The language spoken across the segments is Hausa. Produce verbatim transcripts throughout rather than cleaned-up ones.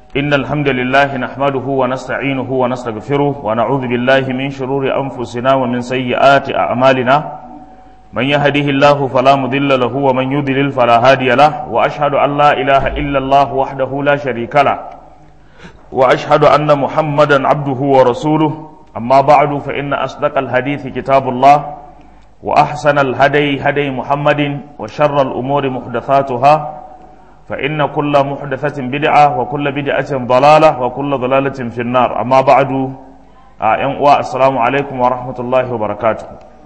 إن الحمد لله نحمده ونستعينه ونستغفره ونعوذ بالله من شرور أنفسنا ومن سيئات أعمالنا من يهده الله فلا مضل له ومن يضلل فلا هادي له وأشهد أن لا إله إلا الله وحده لا شريك له وأشهد أن محمدا عبده ورسوله أما بعد فإن أصدق الحديث كتاب الله وأحسن الهدي هدي محمد وشر الأمور محدثاتها فإن كل محدثة بدعة وكل بدعة ضلالة وكل ضلالة في النار أما بعد آه السلام عليكم ورحمة الله وبركاته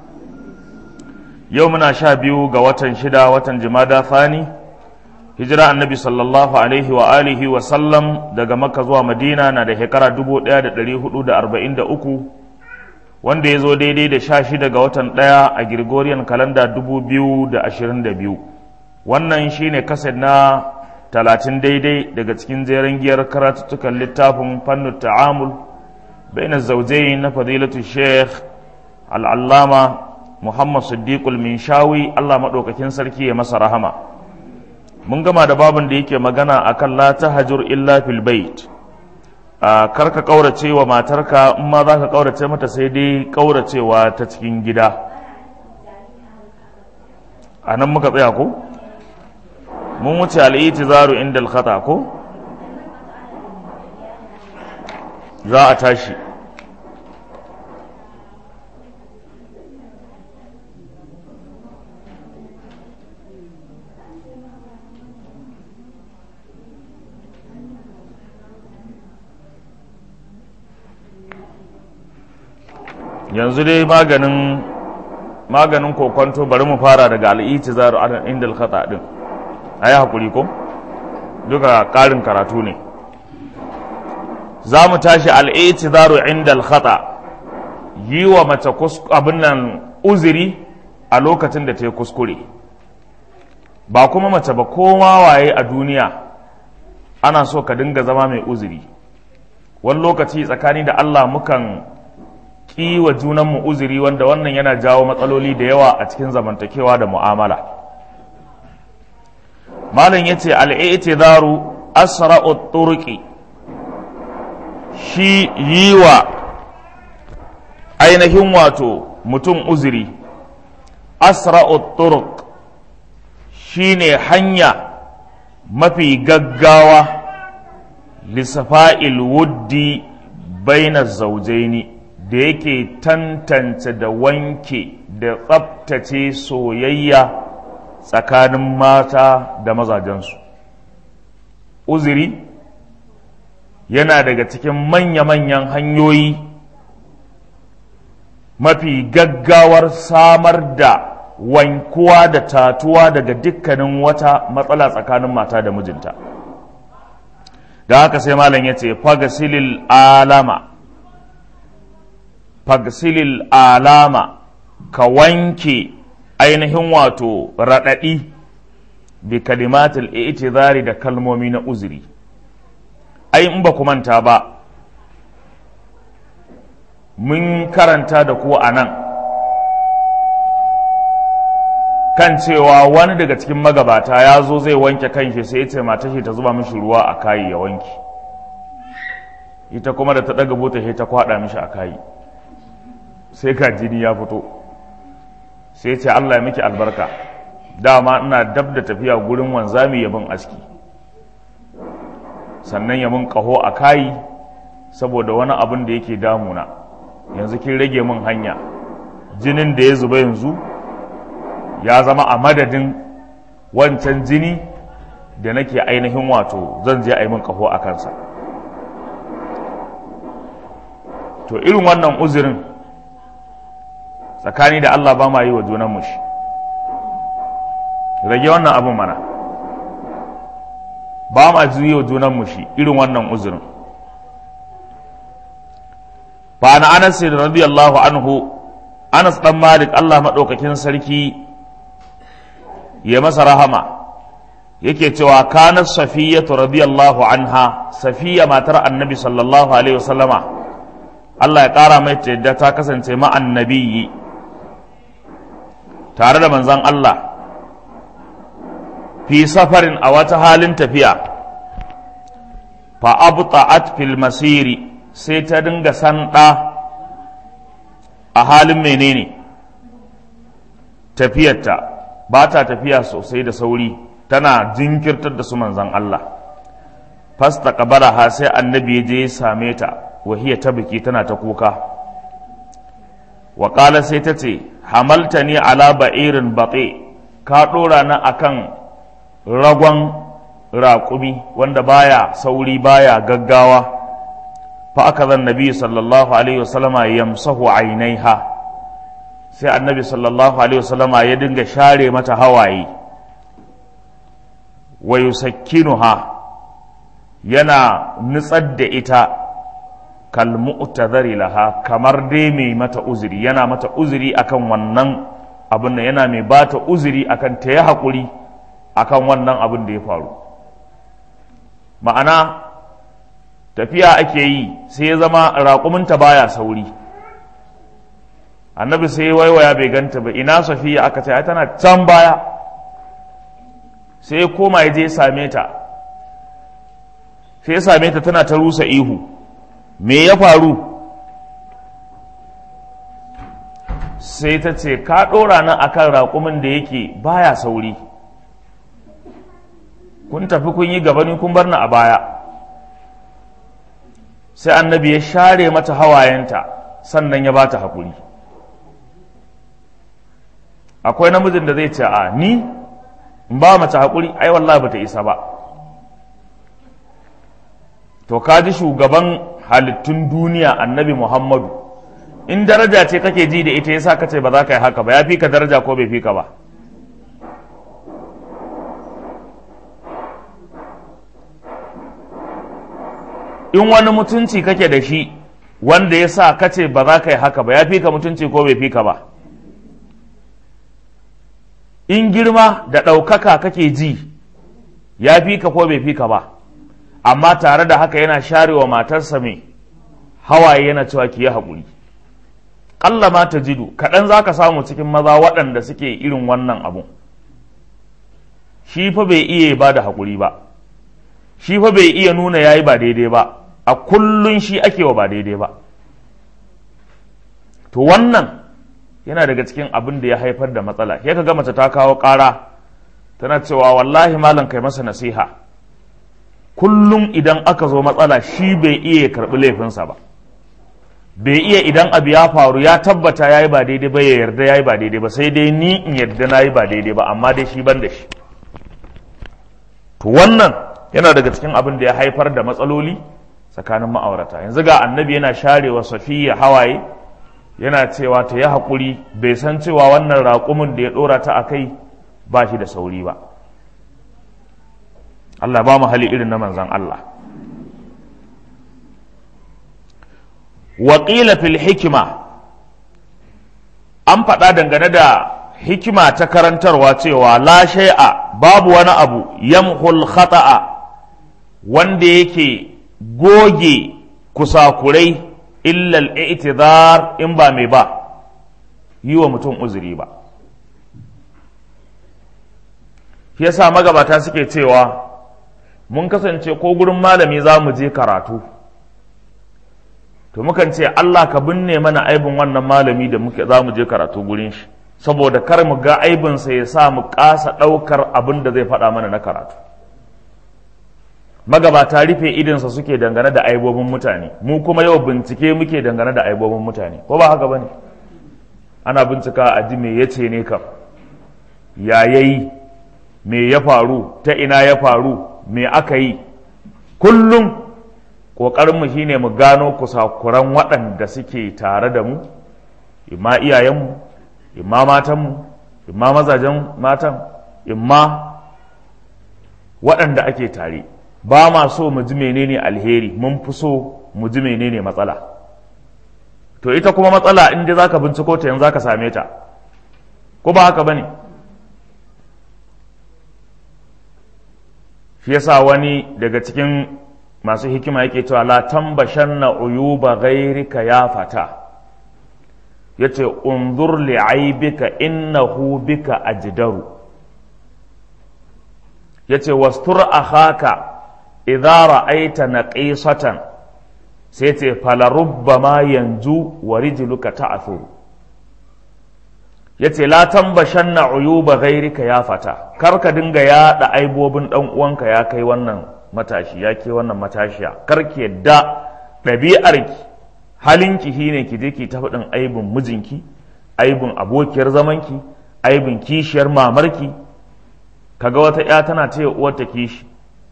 يومنا شابيو قوة شدا وتنجمادا ثاني هجرة النبي صلى الله عليه وآله وسلم دقا مكة زوا مدينة نادي هكرا دبو ديادة دليه دا أربعين دا أكو wanda ya zo daidai da sha shida ga watan ɗaya a Gregorian kalanda dubu biyu da ashirin da biyu wannan shine kaset na talatin daidai daga cikin jeren giyar karatuttukan littafin fannin ta'amul bainar zaujai na fadilatu sheikh al'allama muhammad siddiqul minshawi Allah maɗaukakin sarki ya masa rahama mun gama da babin da yake magana akan la tahajur illa fil bait kar ka kaurace wa matarka in ma za ka kaurace mata sai dai kauracewa ta cikin gida a nan muka tsaya ko mun wuce al'itizaru inda al-khata ko za a tashi yanzu dai maganin maganin kokonto bari mu fara daga al'itizaru inda al-khata din ayi hakuri ko duka karin karatu ne za mu tashi al'itizaru inda al-khata yi wa mace abin nan uzuri a lokacin da ta yi kuskure ba kuma mace ba kowa waye a duniya ana so ka dinga zama mai uzuri wani lokaci tsakani da Allah mukan ƙi wa junanmu uzuri wanda wannan yana jawo matsaloli da yawa a cikin zamantakewa da mu'amala malam yace al-i'tidaru asra'u turqi shi yiwa ainihin wato mutum uzuri asra'u turq shine hanya mafi gaggawa lisafa'il wuddi baina zawjaini da yake tantance da wanke da tsabtace soyayya tsakanin mata da mazajensu uzuri yana daga cikin manya-manyan hanyoyi mafi gaggawar samar da wankuwa da tatuwa daga dukkanin wata matsala tsakanin mata da mijinta da haka sai malam ya ce fagasilil alama fagsilil alama ka wanke ainihin wato raɗaɗi bi kalimatul i'tizari da kalmomi na uzuri ai in ba ku manta ba mun karanta da ku a nan kan cewa wani daga cikin magabata ya zo zai wanke kanshi sai ya ce mata shi ta zuba mishi ruwa a kayi ya wanke ita kuma da ta ɗaga bota sai ta kwaɗa mishi a kayi sai ka jini ya fito sai ce Allah ya miki albarka dama ina dab da tafiya gurin wanzami ya bin aski sannan ya mun kaho a kayi saboda wani abin da yake damuna yanzu kin rage min hanya jinin da ya zuba yanzu ya zama a madadin wancan jini da nake ainihin wato zan je a yi min kaho a kansa to irin wannan uzurin tsakani da Allah ba ma yi wa junanmu shi rage wannan abin mana ba ma yi wa junanmu shi irin wannan uzurin fa na Anas radiyallahu anhu Anas dan Malik Allah madaukakin sarki ya masa rahama yake cewa kanat Safiyyah radiyallahu anha Safiya matar Annabi sallallahu alaihi wasallama Allah ya kara mai yadda ta kasance ma annabiyyi tare da manzon Allah fi safarin a wata halin tafiya fa abta'at fil masiri sai ta dinga sanda a halin menene tafiyarta, ba ta tafiya sosai da sauri, tana jinkirtar da su manzan Allah. fasta kabaraha sai annabi ya je ya same ta, wahiya ta biki tana ta kuka. wa qala sai ta ce hamaltani ala ba'irin baqi, ka dora na akan ragon raƙumi wanda baya sauri baya gaggawa. fa akaza annabi sallallahu alaihi wasallama yamsahu ainaiha, sai annabi sallallahu alaihi wasallama ya dinga share mata hawaye. wa yusakkinuha, yana nutsar da ita kalmu'tadhari laha, kamar dai mai mata uzuri, yana mata uzuri akan wannan abin nan, yana mai bata uzuri akan ta yi haƙuri akan wannan abin da ya faru. Ma'ana tafiya ake yi sai ya zama raƙuminta baya sauri, annabi sai waiwaya bai ganta ba, ina Safiya aka ce ai tana can baya, sai ya koma ya je same ta, sai ya same ta tana ta rusa ihu. Me ya faru? Sai ta ce ka ɗora nan akan raƙumin da yake baya sauri, kun tafi kun yi gaba ni kun bar ni a baya. Sai annabi ya share mata hawayenta, sannan ya bata haƙuri. Akwai namijin da zai ce a ni in ba mace haƙuri, ai wallahi bata isa ba. To ka ji shugaban halittun duniya annabi Muhammadu, in daraja ce kake ji da ita yasa kace ba za ka yi haka ba, ya fi ka daraja ko bai fi ka ba? In wani mutunci kake da shi wanda ya sa kace ba za ka yi haka ba, ya fi ka mutunci ko bai fi ka ba? In girma da ɗaukaka kake ji, ya fi ka ko bai fi ka ba? Amma tare da haka yana sharewa matarsa mai hawaye, yana cewa ki yi haƙuri. ƙalla ma ta jidu, kaɗan za ka samu cikin maza waɗanda suke irin wannan abun. Shi fa bai iya ba da haƙuri ba, shi fa bai iya nuna ya yi ba daidai ba, a kullum shi ake wa ba daidai ba. To wannan yana daga cikin abin da ya haifar da matsala. Ya ka ga mace ta kawo ƙara tana cewa wallahi malam kai masa nasiha, kullum idan aka zo matsala shi bai iya ya karɓi laifinsa ba, bai iya idan abu ya faru ya tabbata ya yi ba daidai ba ya yarda ya yi ba daidai ba, sai dai ni in yarda na yi ba daidai ba, amma dai shi ban da shi. To wannan yana daga cikin abin da ya haifar da matsaloli tsakanin ma'aurata. Yanzu ga annabi yana sharewa Safiya hawaye, yana cewa ta yi haƙuri, bai san cewa wannan raƙumin da ya ɗora ta a kai ba shi da sauri ba. Allah ba mu hali irin na manzan Allah. Waƙila fil hikima, an faɗa dangane da hikima ta karantarwa cewa la shay'a, babu wani abu yamhul khata'a wanda yake goge kusakurai illa al-i'tidhar, in ba mai ba yi wa mutum uzuri ba. Shi yasa magabata suke cewa mun kasance ko gurin malami za mu je karatu, to mukan ce Allah ka binne mana aibin wannan malami da muke za mu je karatu gurin shi, saboda kar mu ga aibinsa ya sa mu kasa ɗaukar abin da zai faɗa mana na karatu. Magabata rufe idinsa suke dangane da aibobin mutane, mu kuma yau bincike muke dangane da aibobin mutane, ko ba haka bane? Ana bincika a ji me yace ne kam, ya yayi, me ya faru, ta ina ya faru, me aka yi. Kullum ƙoƙarinmu shine mu gano kusakuran waɗanda suke tare da mu, imma iyayenmu, imma matanmu, imma mazajen matan, imma waɗanda ake tare. Ba ma so mu ji menene alheri, mun fi so mu ji menene matsala. To ita kuma matsala in dai zaka binciko ta yanzu zaka same ta, ko ba haka bane? Shi yasa wani daga cikin masu hikima yake cewa la tambashanna uyuba ghairika ya fata, yace unzur li aibika innahu bika ajdaru, yace wastur akhaka idza ra'aita naqisatan sai ce fala rubbama yanzu wa rijluka ta'thuru yace la tambashanna uyuba ghairika ya fata kar ka dinga yaɗa aibobin dan uwanka ya kai wannan matashi ya ke wannan matashiya kar ki yadda ɗabi'arki halinki shine ki je ki ta faɗin aibin mijinki aibin abokiyar zamanki aibin kishiyar mamarki kaga wata ya tana taya uwarta kishi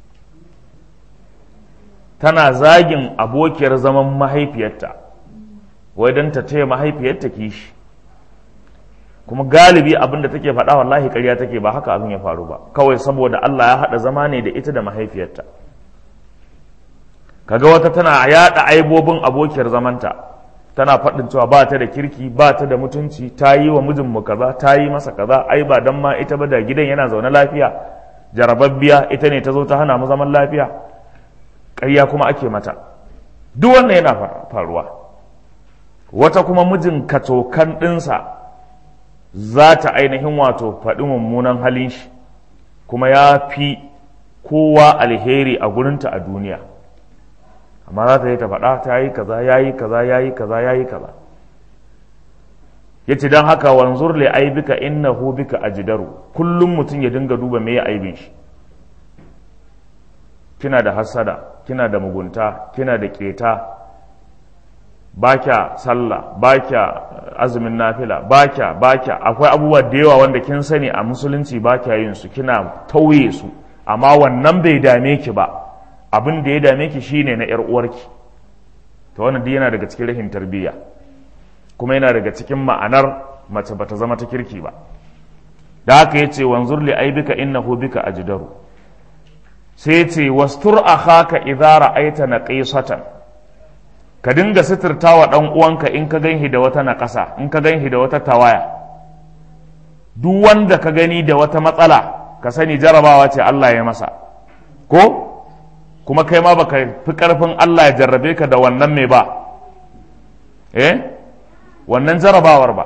tana zagin abokiyar zaman mahaifiyarta wai don ta taya mahaifiyarta kishi kuma galibi abin da take faɗa wallahi ƙarya take ba haka abin ya faru ba kawai saboda Allah ya haɗa zama ne da ita da mahaifiyarta kaga wata tana yaɗa aibobin abokiyar zamanta tana faɗin cewa ba ta da kirki ba ta da mutunci ta yi wa mijinmu kaza ta yi masa kaza ai ba dan ma ita ba da gidan yana zaune lafiya jarababbiya ita ne ta zo ta hana mu zaman lafiya ƙarya kuma ake mata duk wannan yana faruwa wata kuma mijin kacokan ɗinsa za ta ainihin wato faɗi mummunan halin shi kuma ya fi kowa alheri a gurinta a duniya amma za ta yi ta faɗa ta yi kaza ya yi kaza ya yi kaza ya yi kaza ya ce don haka wanzur le aibika innahu bika ajidaru kullum mutum ya dinga duba me ya aibin shi kina da hassada kina da mugunta kina da keta ba kya sallah ba kya azumin nafila ba kya ba kya akwai abubuwa da yawa wanda kin sani a musulunci ba kya yin su kina tauye su amma wannan bai dame ki ba abin da ya dame ki shine na yar uwarki to wannan duk yana daga cikin rahin tarbiyya kuma yana daga cikin ma'anar mace bata zama ta kirki ba da haka yace wanzur li aibika innahu bika ajdaru sai yace wastur akhaka idza ra'aita naqisatan ka dinga suturtawa dan uwanka in ka ganhi da wata naƙasa in ka ganhi da wata tawaya duk wanda ka gani da wata matsala ka sani jarabawa ce Allah ya masa ko kuma kai ma baka fi karfin Allah ya jarrabe ka da wannan mai ba eh wannan jarabawar ba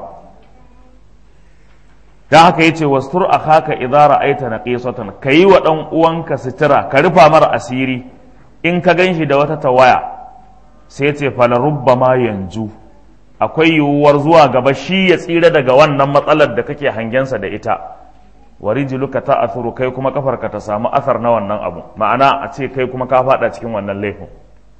dan haka yace wastur akhaka idza ra'aita naqisatan kayi wa dan uwanka sutura ka rufa mar asiri in ka ganshi da wata tawaya sai ce fala rubbama yanzu akwai yiwuwar zuwa gaba shi ya tsira daga wannan matsalar da kake hangensa da ita wa rijluka ta'thuru kai kuma kafarka ta samu asar na wannan abu ma'ana a ce kai kuma ka fada cikin wannan laifin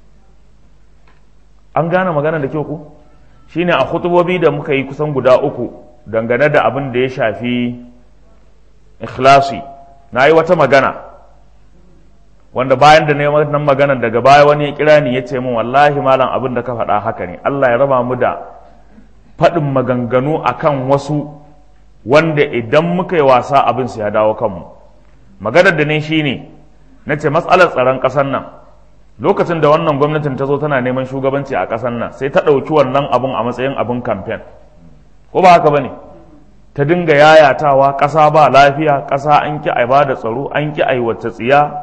an gane magana da kyau ku shine a khutubobi da muka yi kusan guda uku dangane da abin da ya shafi ikhlasi nayi wata magana wanda bayan da ne wannan maganar daga baya wani ya kira ni ya ce min wallahi malam abin da ka faɗa haka ne Allah ya raba mu da faɗin maganganu akan wasu wanda idan muka yi wasa abin su ya dawo kanmu maganar da ne shine na ce matsalar tsaron ƙasar nan lokacin da wannan gwamnatin ta zo tana neman shugabanci a ƙasar nan sai ta ɗauki wannan abun a matsayin abin kamfen ko ba haka bane ta dinga yayatawa ƙasa ba lafiya ƙasa an ki a ba da tsaro an ki a yi wacce tsiya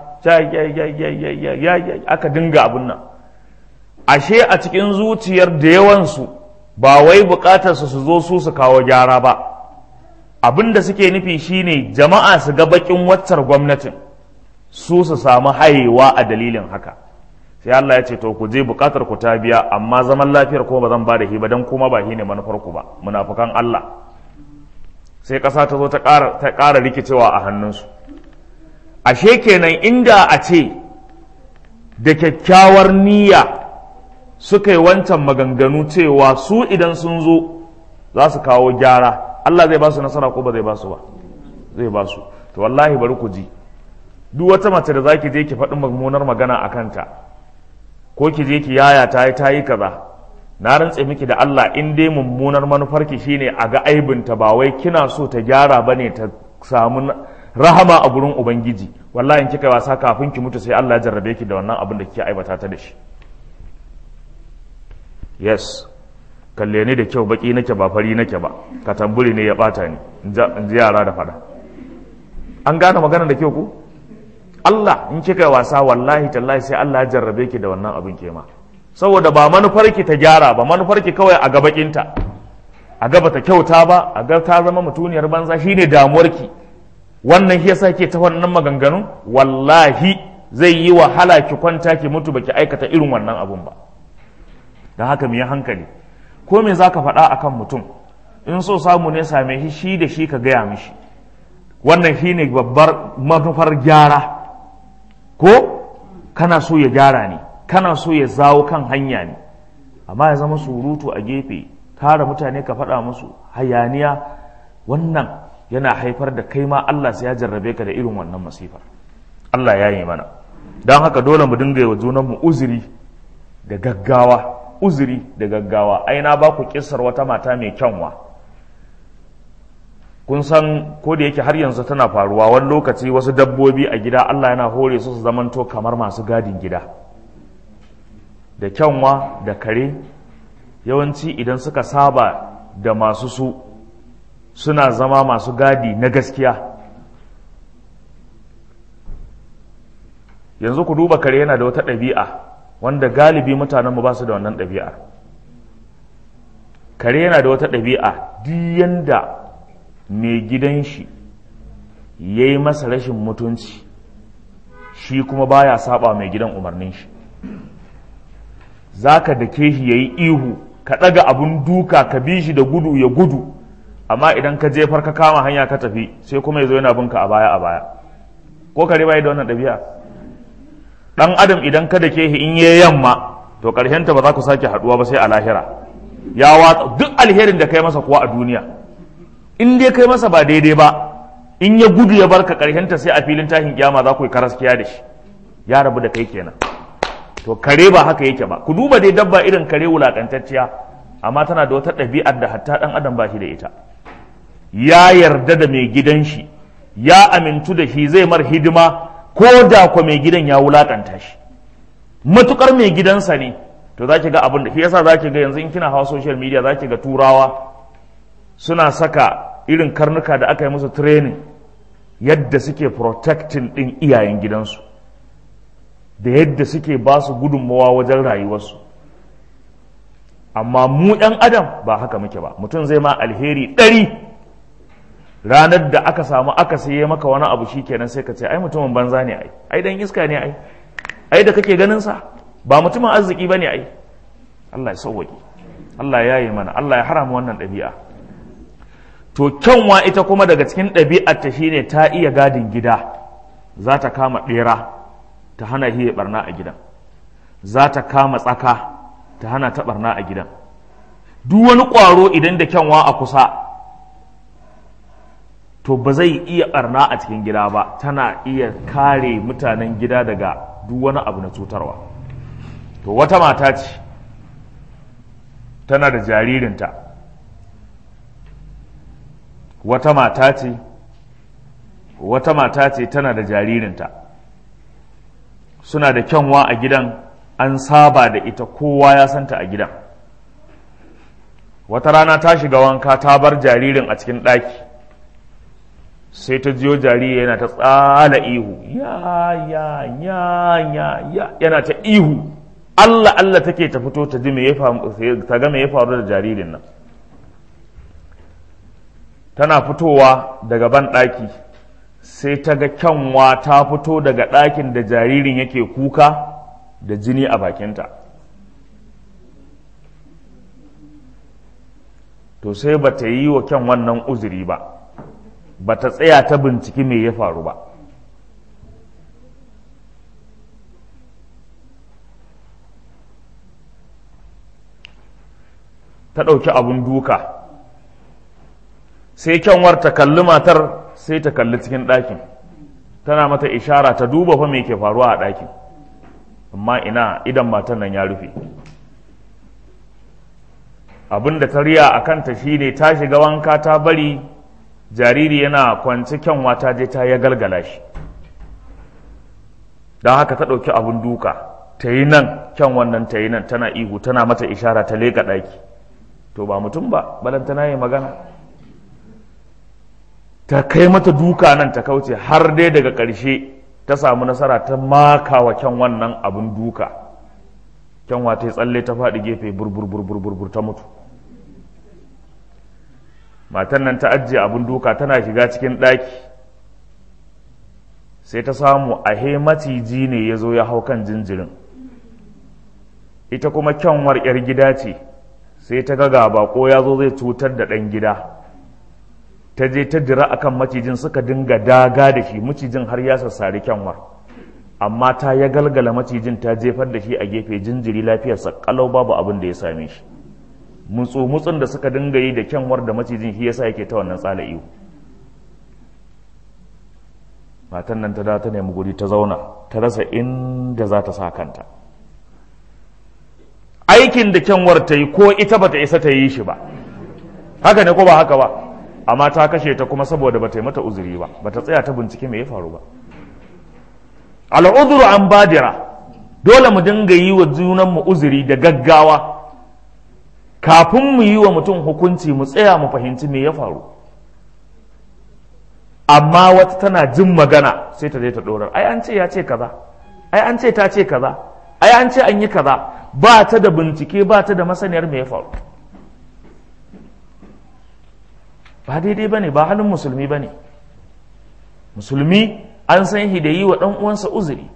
aka dinga abin nan ashe a cikin zuciyar da yawansu ba wai bukatarsu su zo su su kawo gyara ba abin da suke nufi shine jama'a su ga bakin waccar gwamnatin su su samu hayewa a dalilin haka sai Allah ya ce to ku je bukatar ku ta biya amma zaman lafiyar ko ba zan ba da shi ba dan kuma ba shi ne manufar ku ba munafukan Allah sai ƙasa ta zo ta ƙara ta ƙara rikicewa a hannunsu ashe kenan inda a ce da kyakkyawar niyya suka yi wancan maganganu cewa su idan sun zo za su kawo gyara Allah zai ba su nasara ko ba zai ba su ba zai ba su to wallahi bari ku ji duk wata mace da zaki je ki faɗi mummunar magana a kanta ko ki je ki yaya ta yi ta yi kaza na rantse miki da Allah in dai mummunar manufarki shine a ga aibinta ba wai kina so ta gyara bane ta samu rahama a gurin ubangiji wallahi in kika wasa kafin ki mutu sai Allah ya jarrabe ki da wannan abin da kike aibata ta da shi yes kalle ni da kyau baki nake ba fari nake ba ka tamburi ne ya bata ni in ji yara da fada an gane magana da kyau ku Allah in kika wasa wallahi tallahi sai Allah ya jarrabe ki da wannan abin ke ma saboda ba manufarki ta gyara ba manufarki kawai a gabakinta a gaba ta kyauta ba a ga ta zama mutuniyar banza shine damuwarki wannan shi yasa ke ta wannan maganganu wallahi zai yi wahala ki kwanta ki mutu baki aikata irin wannan abun ba. don haka mu yi hankali, ko me za ka faɗa akan mutum, in so samu ne same shi shi da shi ka gaya mishi, wannan shi ne babbar manufar gyara. Ko kana so ya gyara ne, kana so ya zawo kan hanya ne, amma ya zama surutu a gefe, tara mutane ka faɗa musu hayaniya, wannan yana haifar da kai ma Allah sai ya jarrabe ka da irin wannan masifar. Allah ya yi mana. Don haka dole mu dinga yi wa junanmu uzuri da gaggawa, uzuri da gaggawa. Ai na ba ku kissar wata mata mai kyanwa, kun san ko da yake har yanzu tana faruwa wani lokaci wasu dabbobi a gida Allah yana hore su su zamanto kamar masu gadin gida. Da kyanwa da kare yawanci idan suka saba da masu su suna zama masu gadi na gaskiya. Yanzu ku duba, kare yana da wata ɗabi'a wanda galibi mutanenmu ba su da wannan ɗabi'a. Kare yana da wata ɗabi'a, duk yanda mai gidan shi ya yi masa rashin mutunci, shi kuma baya saba mai gidan umarnin shi. Za ka dake shi ya yi ihu, ka ɗaga abun duka ka bi shi da gudu ya gudu, amma idan ka jefar ka kama hanya ka tafi sai kuma ya zo yana binka a baya a baya. Ko kare bai da wannan ɗabi'a? Ɗan adam idan ka dake shi in yi yamma, to ƙarshenta ba za ku sake haɗuwa ba sai a lahira. Ya watsa duk alherin da kai masa kuwa a duniya, in dai kai masa ba daidai ba, in ya gudu ya barka ƙarshenta sai a filin tashin kiyama za ku yi karaskiya da shi, ya rabu da kai kenan. To kare ba haka yake ba. Ku duba dai dabba irin kare wulakantacciya, amma tana da wata ɗabi'ar da hatta ɗan adam ba shi da ita. Ya yarda da mai gidan shi, ya amintu da shi, zai mar hidima ko da kwa mai gidan ya wulakanta shi. Matukar mai gidansa ne, to za ki ga abin da shi yasa za ki ga yanzu in kina hawa social media za ki ga turawa suna saka irin karnuka da aka yi musu training yadda suke protecting ɗin iyayen gidansu, da yadda suke ba su gudunmawa wajen rayuwarsu. Amma mu ɗan adam ba haka muke ba. Mutum zai ma alheri ɗari, ranar da aka samu aka saye maka wani abu shi kenan sai ka ce ai mutumin banza ne, ai ai dan iska ne, ai ai da kake ganin sa ba mutumin arziki bane, ai. Allah ya sauwaƙe, Allah ya yi mana, Allah ya harama wannan ɗabi'a. To kyanwa ita kuma daga cikin ɗabi'ar ta shine ta iya gadin gida, za ta kama ɗera ta hana hiye barna a gidan, za ta kama tsaka ta hana ta barna a gidan. Duk wani ƙwaro idan da kyanwa a kusa, to ba zai iya barna a cikin gida ba, tana iya kare mutanen gida daga duk wani abu na cutarwa. To wata mata ce tana da jaririnta, wata mata ce wata mata ce tana da jaririnta, suna da kyanwa a gidan, an saba da ita, kowa ya santa a gidan. Wata rana ta shiga wanka ta bar jaririn a cikin ɗaki, sai ta jiyo jariri yana ta tsala ihu, ya ya ya ya ya yana ta ihu, Allah Allah take ta fito ta ji me ya faru, ta ga me ya faru da jaririn nan. Tana fitowa daga ban ɗaki sai ta ga kyanwa ta fito daga ɗakin da jaririn yake kuka da jini a bakinta. To sai ba ta yi wa kyan wannan uzuri ba, ba ta tsaya ta binciki me ya faru ba. Ta ɗauki abun duka, sai kyanwar ta kalli matar, sai ta kalli cikin ɗakin, tana mata ishara ta duba fa me ke faruwa a ɗakin, amma ina idan matar nan ya rufe. Abin da ta riya a kanta shine ta shiga wanka ta bari jariri yana kwance, kyanwa ta je ta ya galgala shi, don haka ta ɗauki abun duka ta yi nan, kyanwan nan ta yi nan, tana ihu tana mata ishara ta leƙa ɗaki. To ba mutum ba, balantana yi magana. Ta kai mata duka nan ta kauce, har dai daga ƙarshe ta samu nasara ta maka wa kyan wannan abin duka. Kyanwa ta yi tsalle ta faɗi gefe burbur ta mutu. Matan nan ta ajiye abin duka tana shiga cikin ɗaki, sai ta samu ahe maciji ne ya zo ya hau kan jinjirin, ita kuma kyanwar 'yar gida ce, sai ta ga bako ya zo zai cutar da ɗan gida, ta je ta jira akan macijin, suka dinga daga da shi, macijin har ya sassari kyanwar, amma ta ya galgala macijin ta jefar da shi a gefe, jinjiri lafiyarsa kalau babu abin da ya same shi. mutsu mutsun da suka dinga yi da kyanwar da macijin shi yasa yake ta wannan tsala iyo. Matan nan ta da ta nemi guri ta zauna, ta rasa inda za ta sa kanta. Aikin da kyanwar ta yi ko ita bata isa ta yi shi ba, haka ne ko ba haka ba, amma ta kashe ta kuma saboda bata yi mata uzuri ba, bata tsaya ta bincike me ya faru ba. Al'udhru an badira, dole mu dinga yi wa junanmu uzuri da gaggawa kafin mu yi wa mutum hukunci, mu tsaya mu fahimci me ya faru. Amma wata tana jin magana sai ta je ta dorar, ai an ce ya ce kaza, ai an ce ta ce kaza, ai an ce an yi kaza, ba ta da bincike, ba ta da masaniyar me ya faru. Ba daidai bane, ba halin musulmi bane. Musulmi an san shi da yi wa ɗan uwansa uzuri.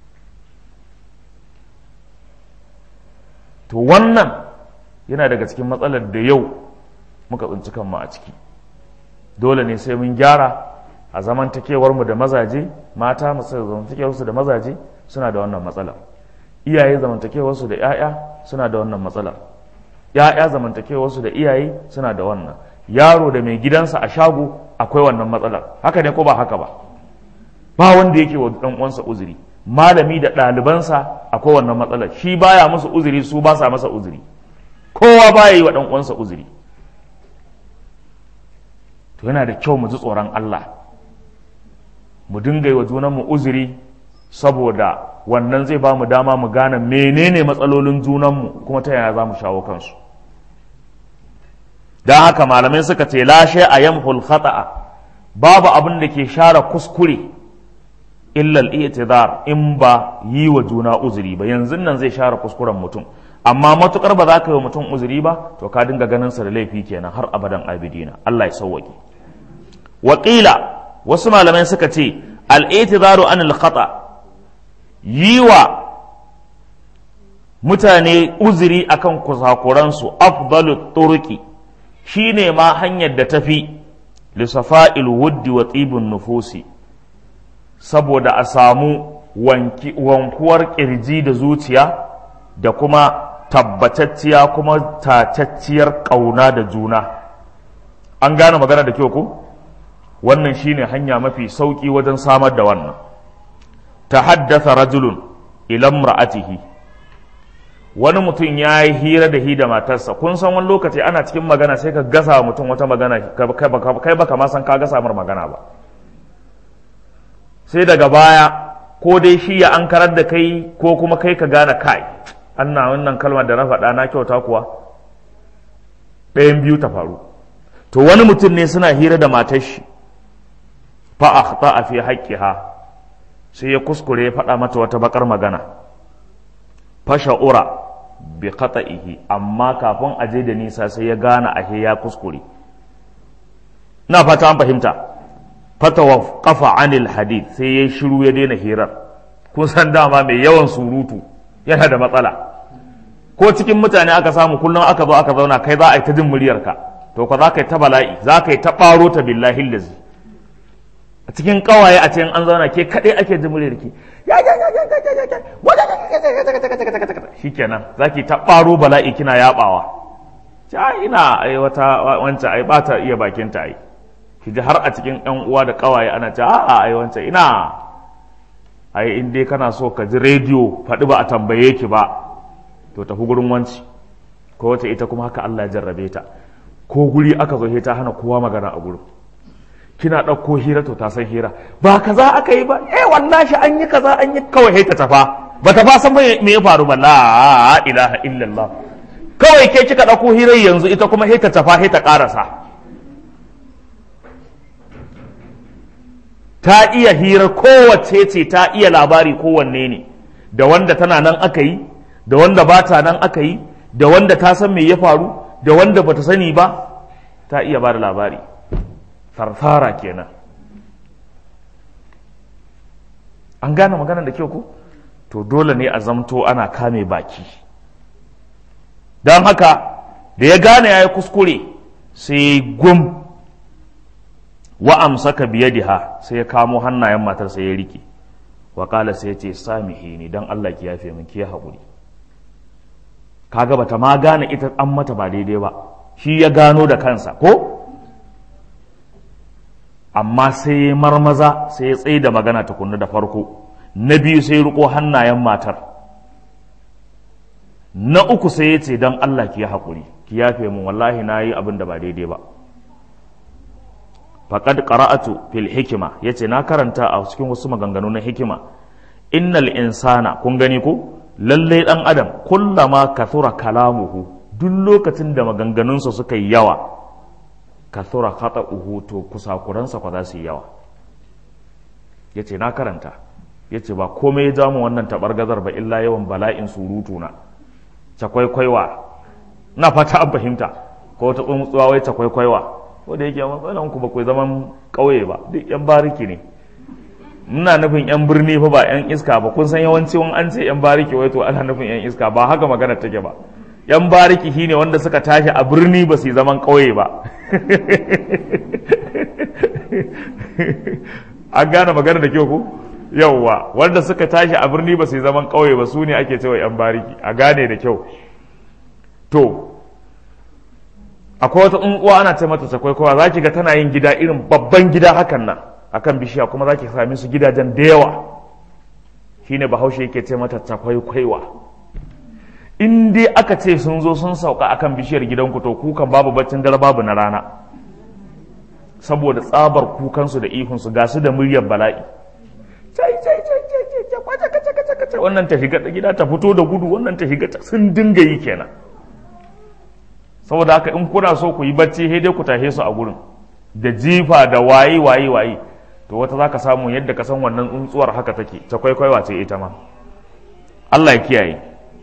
To wannan yana daga cikin matsalar da yau muka tsinci kanmu a ciki. Dole ne sai mun gyara a zamantakewarmu da mazaje, mata zamantakewarsu da mazaje suna da wannan matsalar. Iyaye zamantakewarsu da 'ya'ya suna da wannan matsalar. 'Ya'ya zamantakewarsu da iyaye suna da wannan. Yaro da mai gidansa a shago akwai wannan matsalar. Haka ne ko ba haka ba? Ba wanda yake wa ɗan uwansa uzuri. Malami da ɗalibansa akwai wannan matsalar. Shi baya musu uzuri, su ba sa masa uzuri. Kowa baya yi wa ɗan uwansa uzuri. To yana da kyau mu ji tsoron Allah, mu dinga yi wa junanmu uzuri, saboda wannan zai ba mu dama mu gane menene matsalolin junanmu kuma ta yaya za mu shawo kansu. Don haka malamai suka ce lashe a yamhul khata'a, babu abin da ke share kuskure illa al-i'tidar, in ba yi wa juna uzuri ba. Yanzu nan zai share kuskuren mutum, amma matukar ba za ka yi wa mutum uzuri ba, to ka dinga ganin sa da laifi kenan har abadan abidina. Allah ya sauwake. Waƙila wasu malamai suka ce al-i'tidaru anil khata, yi wa mutane uzuri akan kusakuransu afdalut turuqi, shine ma hanyar da tafi lisafa'il wuddi wa tibun nufusi, saboda a samu wankuwar kirji da zuciya da kuma tabbatacciya kuma tatacciyar ƙauna da juna. An gane magana da kyau ko? Wannan shine hanya mafi sauki wajen samar da wannan. Tahaddatha rajulun ila imra'atihi, wani mutum ya yi hira da hi da matarsa. Kun san wani lokaci ana cikin magana sai ka gasa mutum wata magana, kai baka ma san ka gasa mar magana ba, sai daga baya ko dai shi ya ankarar da kai ko kuma kai ka gane kai anna wannan kalmar da na faɗa na kyauta kuwa. Ɗayan biyu ta faru. To wani mutum ne suna hira da matar shi, fa akhta fi haqqiha, sai ya kuskure ya faɗa mata wata bakar magana, fa sha'ura bi khata'ihi, amma kafin aje da nisa sai ya gane ahe ya kuskure. Na fata an fahimta. Fatawa kafa anil hadith, sai ya shiru ya daina hirar. Kun san dama mai yawan surutu yana da matsala. Ko cikin mutane aka samu kullum aka zo aka zauna, kai za a yi ta jin muryarka, to ka za ka yi ta bala'i, za ka yi ta ɓaro ta billahi lazi. A cikin ƙawaye a cikin an zauna ke kaɗai ake jin muryarki, shi kenan za ki ta ɓaro bala'i kina yaɓawa. Ja ina ai wata wancan ai ba ta iya bakinta ai. Ki ji har a cikin ƴan uwa da ƙawaye ana ce a'a ai wancan ina ai in dai kana so ka ji rediyo faɗi ba a tambaye ki ba, to tafi gurin wanci. Ko wata ita kuma haka Allah ya jarrabe ta, ko guri aka zo ta hana kowa magana a gurin. Kina ɗauko hira to ta san hira, ba kaza aka yi ba, eh wallahi an yi kaza an yi, kawai ta tafa ba ta fa san me ya faru ba. La ilaha illallah, kawai ke kika ɗauko hirar yanzu, ita kuma ta tafa ta ƙarasa. Ta iya hirar kowace ce, ta iya labari kowanne ne, da wanda tana nan aka yi, da wanda ba ta nan aka yi, da wanda ta san me ya faru, da wanda ba ta sani ba, ta iya ba da labari. Farfara kenan. an gane magana da kyau ko to dole ne a zamto ana kame baki. Don haka da ya gane ya yi kuskure sai gum wa amsaka biyadiha, sai ya kamo hannayen matar sai ya rike, wa kala sai ya ce samihi ni dan Allah ki yafe min, ki ya haƙuri. Kaga bata ma gane ita an mata ba daidai ba, shi ya gano da kansa ko, amma sai ya marmaza sai ya tsaye da magana tukunna da farko, na biyu sai ya riko hannayen matar, na uku sai ya ce dan Allah ki ya haƙuri, ki yafe min, wallahi na yi abin da ba daidai ba. Faƙad qara'atu fil hikima, yace na karanta a cikin wasu maganganu na hikima, innal insana, kun gani ko, lallai dan adam kullama kathura kalamuhu, duk lokacin da maganganunsa suka yi yawa, kathura khata'uhu, to kusakuransa kwa za su yi yawa. Yace na karanta, yace ba komai ya jamu wannan tabargazar ba illa yawan bala'in surutu na, cakwaikwaiwa, na fata an fahimta, ko ta tsuntsuwa wai cakwaikwaiwa, wanda yake matsalan ku ba ku zaman ƙauye ba, duk yan bariki ne. Muna nufin yan birni fa ba yan iska ba, kun san yawanci wani an ce yan bariki wai to ana nufin yan iska, ba haka magana take ba. Yan bariki shine wanda suka tashi a birni ba su zaman ƙauye ba. An gane magana da kyau ku? Yawwa, wanda suka tashi a birni ba su zaman ƙauye ba su ne ake cewa yan bariki, a gane da kyau. To, akwai wata tsuntsuwa ana ce mata cakwaikwaiwa, za ki ga tana yin gida irin babban gida hakan nan akan bishiya, kuma za ki sami su gidajen da yawa, shine bahaushe yake ce mata cakwaikwaiwa. In dai aka ce sun zo sun sauka akan bishiyar gidanku to kukan babu baccin dare babu na rana, saboda tsabar kukansu da ihunsu ga su da muryar bala'i. Wannan ta shiga gida ta fito da gudu, wannan ta shiga sun dinga yi kenan. Saboda haka in kuna so ku yi bacci sai dai ku tashe su a gurin da jifa da waye waye waye, to wata zaka samu yadda ka san wannan tsuntsuwar haka take, ta kwaikwaiwa ce ita ma. Allah ya kiyaye.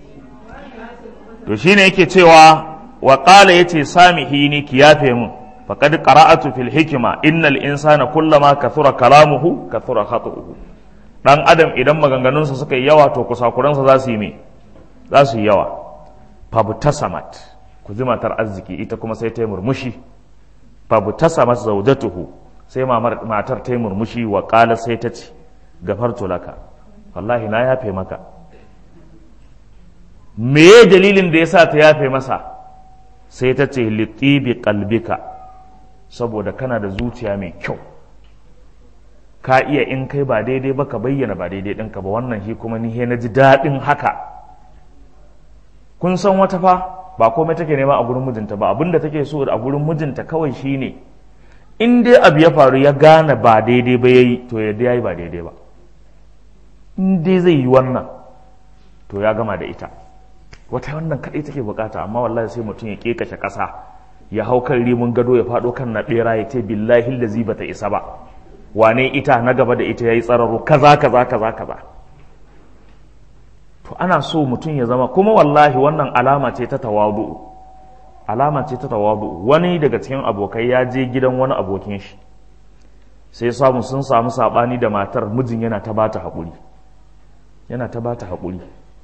To shine yake cewa wa qala yace samihini ki yafe mun, faqad qara'atu fil hikma innal insana kullama kathura kalamuhu kathura khatu'uhu. Dan adam idan maganganunsa suka yi yawa to kusakuransa za su yi me, za su yi yawa. Fabtasamat, ku ji matar arziki, ita kuma sai ta yi murmushi. Fabtasamat zawjatuhu, sai matar ta yi murmushi, wa qala sai ta ce gafartu laka, wallahi na yafe maka. Me dalilin da yasa ta yafe masa? Sai ta ce litibi qalbika, saboda kana da zuciya mai kyau, ka iya in kai ba daidai ba ka bayyana ba daidai ɗinka ba, wannan shi kuma ni he na ji daɗin haka. Kun san wata fa ba komai take nema a gurin mijinta ba, abinda take so a gurin mijinta kawai shine in dai abu ya faru ya gane ba daidai ba yayi, to yadda yayi ba daidai ba. In dai zai yi wannan to ya gama da ita. Wata wannan kadai take bukata, amma wallahi sai mutum ya kekashe kasa, ya hau kan rimin gado ya fado kan na bera ya ce billahi allazi bata isa ba, wane ita na gaba da ita yayi tsararo kaza kaza kaza kaza. To ana so mutum ya zama, kuma wallahi wannan alama ce ta tawadu, alama ce ta tawadu. Wani daga cikin abokai ya je gidan wani abokin shi, sai samu sun samu sabani da matar, mijin yana ta bata hakuri, yana ta bata hakuri.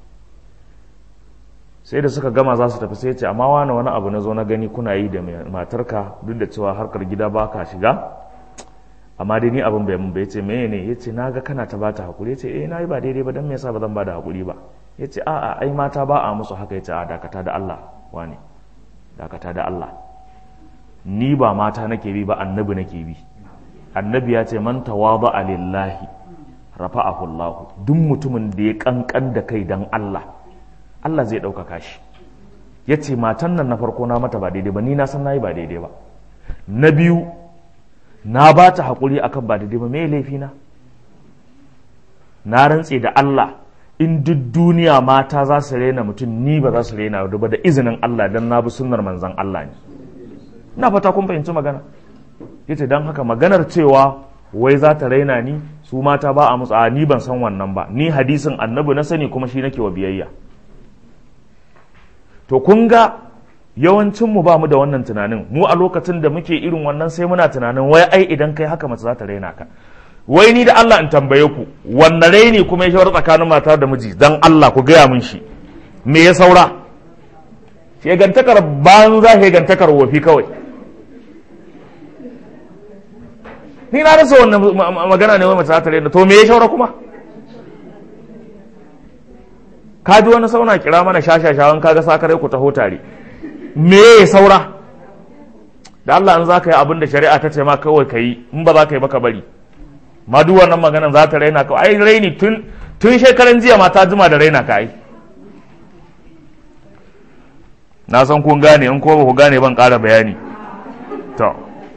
Sai da suka gama za su tafi, sai ce amma wani wani abu na zo na gani kuna yi da matarka, duk da cewa harkar gida ba ka shiga, amma dai ni abin bai mun ba. Yace meye ne? Yace naga kana ta bata hakuri. Yace eh nayi ba daidai ba, dan me yasa ba zan bada hakuri ba? Yace a'a ai mata ba a musu haka. Yace a dakata da Allah, wani dakata da Allah, ni ba mata nake bi ba, annabi nake bi. Annabi ya ce man tawada'a lillahi rafa'ahu Allah, duk mutumin da ya kankan da kai dan Allah, Allah zai ɗaukaka shi. Yace matan nan na farko na mata ba daidai ba, ni na san nayi ba daidai ba. Na biyu na ba ta haƙuri akan ba daidai ba, me laifi na? Na rantse da Allah, in duk duniya mata za su raina mutum, ni ba za su raina ba da izinin Allah, dan na bi sunnar manzon Allah ne. Ina fata kun fahimci magana. Yace dan haka maganar cewa wai za ta raina ni, su mata ba a musu, a ni ban san wannan ba, ni hadisin annabi na sani kuma shi nake wa biyayya. To kun ga yawancinmu ba mu da wannan tunanin. Mu a lokacin da muke irin wannan sai muna tunanin wai ai idan kai haka mace za ta raina ka. wai ni da Allah in tambaye ku wanne raini kuma ya shawar tsakanin mata da miji dan Allah ku gaya min shi me ya saura shegantakar banza shegantakar wofi kawai ni na rasa wannan magana ne wai mace ta raina to me ya shawara kuma ka ji wani sauna kira mana shashashawan kaga sakare ku taho tare me ya saura da Allah in za ka yi abin da shari'a ta ce ma kawai ka yi in ba za ka yi maka bari ma duk wannan maganan za ta raina ka ai raini tun tun shekaran jiya ma ta jima da raina ka ai na san kun gane in ko ba ku gane ban ƙara bayani to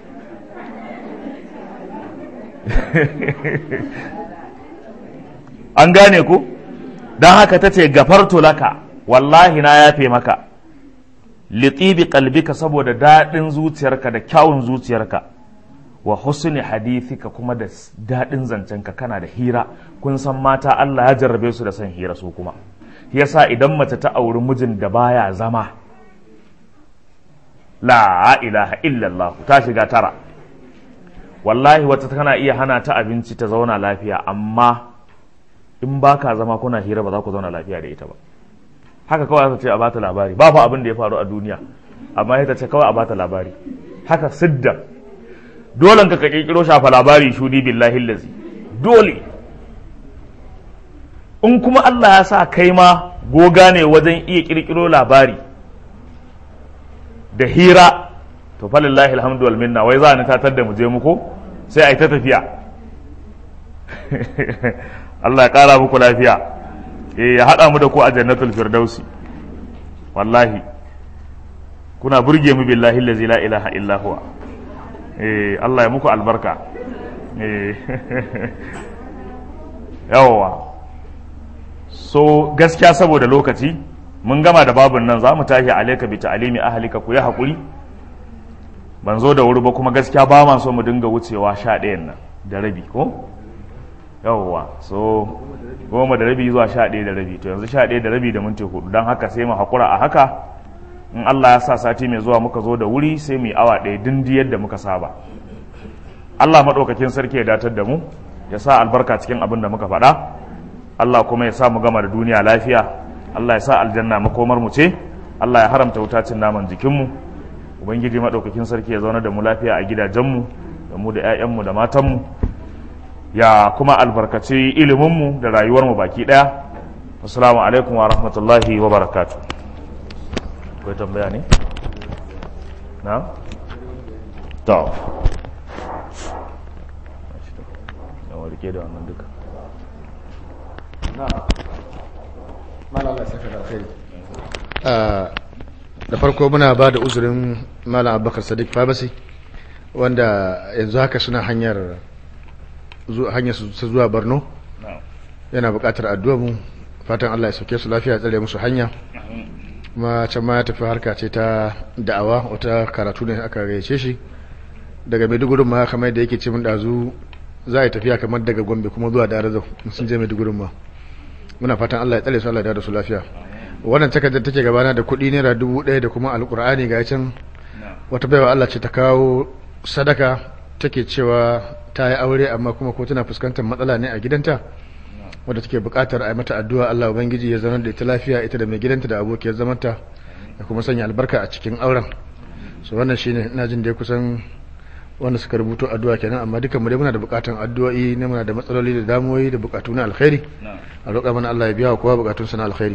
an gane ku don haka ta ce gafartu laka wallahi na yafe maka litibi qalbika saboda daɗin zuciyarka da kyawun zuciyarka wa husni hadithika kuma da daɗin zancenka kana da hira kun san mata Allah ya jarrabe su da son hira su kuma yasa idan mace ta auri mijin da baya zama la ilaha illallah ta shiga tara wallahi wata tana iya hana ta abinci ta zauna lafiya amma in baka zama kuna hira ba za ku zauna lafiya da ita ba haka kawai ta ce a bata labari ba fa abin da ya faru a duniya amma ita ce kawai a bata labari haka sidda dole ka kirkiro shafa labari shudi billahi lazi dole in kuma Allah ya sa kai ma goga ne wajen iya kirkiro labari da hira to falillahi alhamdu wal minna wai za ni tatar da mu je muku sai ai ta tafiya Allah ya kara muku lafiya eh ya hada mu da ku a jannatul firdausi wallahi kuna burge mu billahi allazi la ilaha illa huwa eh Allah ya muku albarka eh yawa so gaskiya saboda lokaci mun gama da babun nan zamu tashi alayka bi ta'limi ahlika ku ya hakuri ban zo da wuri ba kuma gaskiya ba ma so mu dinga wucewa sha ɗayan nan da rabi ko yawwa so goma da rabi zuwa sha ɗaya da rabi to yanzu sha ɗaya da rabi da minti hudu don haka sai mu haƙura a haka in Allah ya sa sati mai zuwa muka zo da wuri sai mu yi awa ɗaya dindi yadda muka saba Allah maɗaukakin sarki ya datar da mu ya sa albarka cikin abin da muka faɗa Allah kuma ya sa mu gama da duniya lafiya Allah ya sa aljanna makomar mu ce Allah ya haramta wutacin naman jikinmu ubangiji maɗaukakin sarki ya zauna da mu lafiya a gidajenmu da mu da 'ya'yanmu da matanmu ya kuma albarkaci iliminmu da rayuwarmu baki daya. Assalamu alaikum wa rahmatullahi wa barakatuh. Akwai tambaya ne? Na? To. Ya warke da wannan duka. Na. Malam Allah saka da alkhairi. Da farko muna ba da uzurin Malam Abubakar Sadiq Fabasi wanda yanzu haka suna hanyar hanyar su zuwa Borno yana buƙatar addu'a mu fatan Allah ya sauke su lafiya tsare musu hanya kuma can ma ya tafi harka ce ta da'awa wata karatu ne aka gayyace shi daga Maiduguri ma kamar da yake ce mun dazu za a yi tafiya kamar daga Gombe kuma zuwa Darazau sun je Maiduguri ma muna fatan Allah ya tsare su Allah ya da su lafiya wannan takardar take gabana da kuɗi naira dubu ɗaya da kuma alƙur'ani ga can wata baiwa Allah ce ta kawo sadaka take cewa ta yi aure amma kuma ko tana fuskantar matsala ne a gidanta wadda take buƙatar a yi mata addu'a Allah ubangiji ya zama da ita lafiya ita da mai gidanta da abokiyar zamanta ya kuma sanya albarka a cikin auren so wannan shine ina jin da kusan wanda suka rubuto addu'a kenan amma dukan mu dai muna da buƙatan addu'o'i ne muna da matsaloli da damuwoyi da buƙatu na alkhairi a roƙa mana Allah ya biya wa kowa buƙatun sa na alkhairi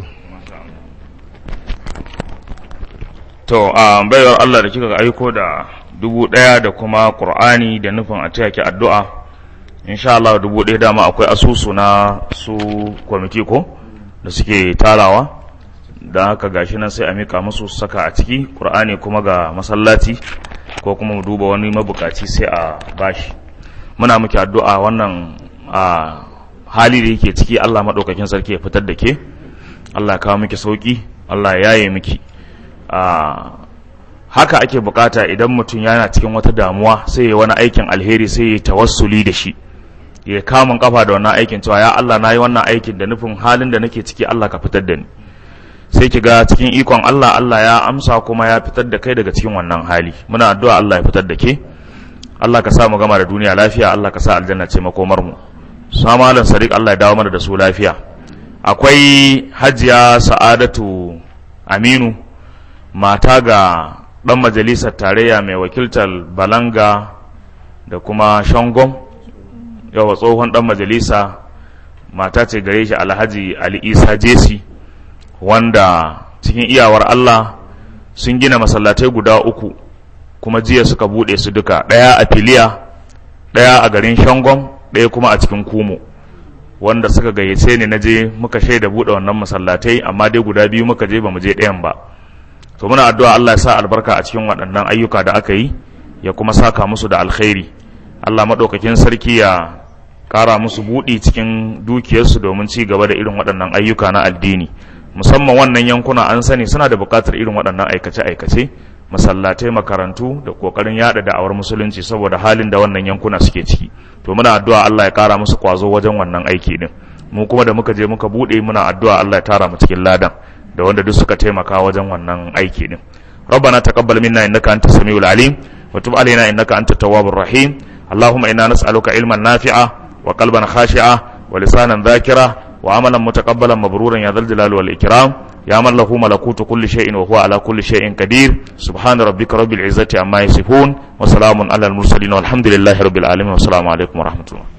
to a bayar Allah da kika aiko da dubu ɗaya da kuma ƙur'ani da nufin a taya ki addu'a insha Allah dubu ɗaya dama akwai asusu na su kwamiti ko da suke tarawa da haka gashi nan sai a mika musu saka a ciki ƙur'ani kuma ga masallaci ko kuma mu duba wani mabukaci sai a bashi muna miki addu'a wannan a hali da yake ciki Allah madaukakin sarki ya fitar da ke Allah ya kawo miki sauki Allah ya yaye miki a haka ake bukata idan mutum yana cikin wata damuwa sai ya wani aikin alheri sai ya tawassuli da shi ya kamun kafa da wannan aikin cewa ya Allah nayi wannan aikin da nufin halin da nake ciki Allah ka fitar da ni sai ki ga cikin ikon Allah Allah ya amsa kuma ya fitar da kai daga cikin wannan hali muna addu'a Allah ya fitar da ke Allah ka sa mu gama da duniya lafiya, Allah ka sa aljanna ce makomar mu. Sa malam Sadiq Allah ya dawo mana da su lafiya. Akwai Hajiya Sa'adatu Aminu, mata ga dan majalisar tarayya mai wakiltar Balanga da kuma Shangon, yawa tsohon dan majalisa, mata ce gare shi Alhaji Ali Isa Jesi, wanda cikin iyawar Allah sun gina masallatai guda uku kuma jiya suka bude su duka, daya a Filiya, daya a garin Shangon, daya kuma a cikin Kumo, wanda suka gayyace ni naje muka shaida bude wannan masallatai, amma dai guda biyu muka je bamu je ɗayan ba. To muna addu'a Allah ya sa albarka a cikin waɗannan ayyuka da aka yi, ya kuma saka musu da alkhairi. Allah madaukakin sarki ya ƙara musu buɗi cikin dukiyarsu domin ci gaba da irin waɗannan ayyuka na addini. Musamman wannan yankuna an sani suna da buƙatar irin waɗannan aikace-aikace, masallatai, makarantu da ƙoƙarin yaɗa da'awar musulunci saboda halin da wannan yankuna suke ciki. To muna addu'a Allah ya ƙara musu ƙwazo wajen wannan aiki din. Mu kuma da muka je muka buɗe muna addu'a Allah ya tara mu cikin ladan da wanda duk suka taimaka wajen wannan aiki din. Rabbana taqabbal minna innaka antas samiul alim wa tub alaina innaka antat tawwabur rahim. Allahumma inna nas'aluka ilman nafi'a wa qalban khashi'a wa lisanan dhakira wa amalan mutaqabbalan mabruran ya dhal jalali wal ikram ya man lahu malakutu kulli shay'in wa huwa ala kulli shay'in qadir. Subhana rabbika rabbil izzati amma yasifun wa salamun alal mursalin walhamdulillahi rabbil alamin wa assalamu alaikum wa rahmatullah.